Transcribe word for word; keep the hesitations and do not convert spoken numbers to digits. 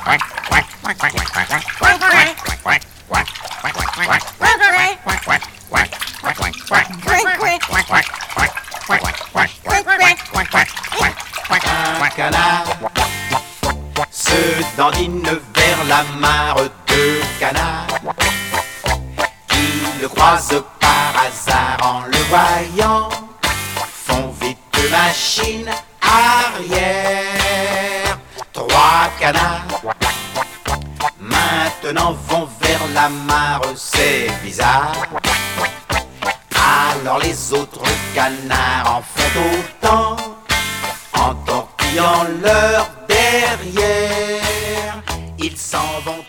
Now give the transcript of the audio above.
Un canard se dandine vers la mare. Deux canards qui le croisent par hasard, en le voyant font vite machine arrière. Trois canards maintenant vont vers la mare, c'est bizarre. Alors les autres canards en font autant, en tortillant leur derrière. Ils s'en vont